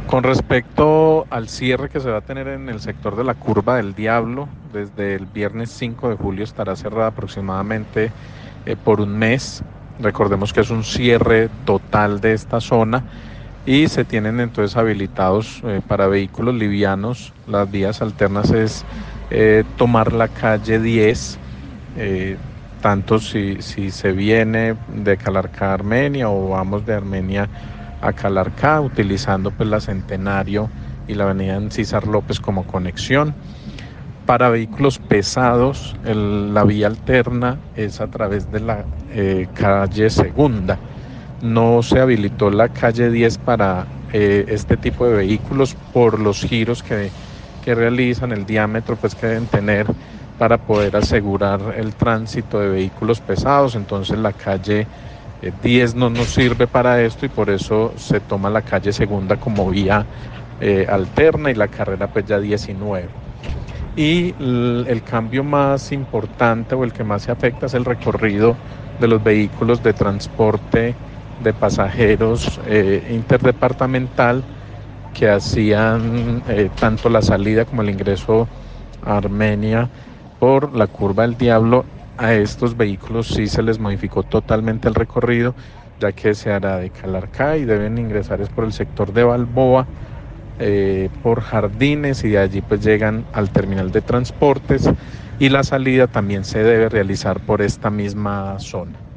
Con respecto al cierre que se va a tener en el sector de la Curva del Diablo, desde el viernes 5 de julio estará cerrada aproximadamente por un mes. Recordemos que es un cierre total de esta zona y se tienen entonces habilitados para vehículos livianos. Las vías alternas es tomar la calle 10, eh, tanto si se viene de Calarcá a Armenia o vamos de Armenia a Calarcá, utilizando pues la Centenario y la avenida César López como conexión. Para vehículos pesados, la vía alterna es a través de la calle Segunda. No se habilitó la calle 10 para este tipo de vehículos por los giros que realizan, el diámetro pues que deben tener para poder asegurar el tránsito de vehículos pesados. Entonces la calle 10 no nos sirve para esto y por eso se toma la calle Segunda como vía alterna y la carrera pues ya 19. Y el cambio más importante o el que más se afecta es el recorrido de los vehículos de transporte de pasajeros interdepartamental que hacían tanto la salida como el ingreso a Armenia por la Curva del Diablo. A estos vehículos sí se les modificó totalmente el recorrido, ya que se hará de Calarcá y deben ingresar es por el sector de Balboa, por Jardines, y de allí pues llegan al terminal de transportes, y la salida también se debe realizar por esta misma zona.